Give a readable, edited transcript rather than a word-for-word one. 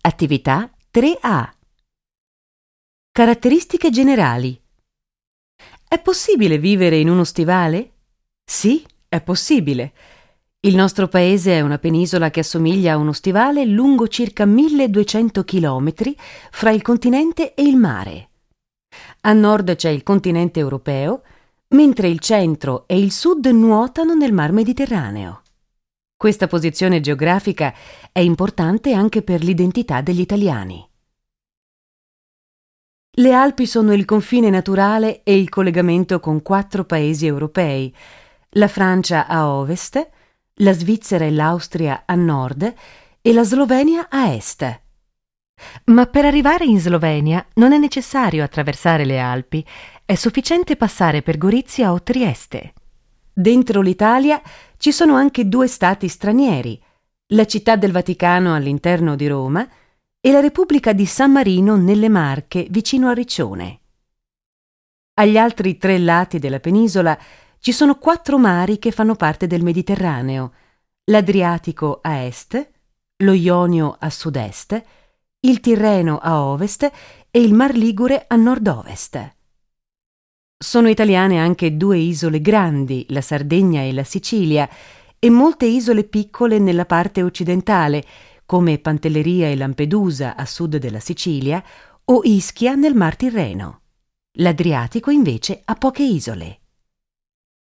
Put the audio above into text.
Attività 3A. Caratteristiche generali. È possibile vivere in uno stivale? Sì, è possibile. Il nostro paese è una penisola che assomiglia a uno stivale lungo circa 1200 chilometri fra il continente e il mare. A nord c'è il continente europeo, mentre il centro e il sud nuotano nel Mar Mediterraneo. Questa posizione geografica è importante anche per l'identità degli italiani. Le Alpi sono il confine naturale e il collegamento con 4 paesi europei, la Francia a ovest, la Svizzera e l'Austria a nord e la Slovenia a est. Ma per arrivare in Slovenia non è necessario attraversare le Alpi, è sufficiente passare per Gorizia o Trieste. Dentro l'Italia ci sono anche 2 stati stranieri, la Città del Vaticano all'interno di Roma e la Repubblica di San Marino nelle Marche vicino a Riccione. Agli altri 3 lati della penisola ci sono 4 mari che fanno parte del Mediterraneo, l'Adriatico a est, lo Ionio a sud-est, il Tirreno a ovest e il Mar Ligure a nord-ovest. Sono italiane anche 2 isole grandi, la Sardegna e la Sicilia, e molte isole piccole nella parte occidentale, come Pantelleria e Lampedusa a sud della Sicilia o Ischia nel Mar Tirreno. L'Adriatico invece ha poche isole.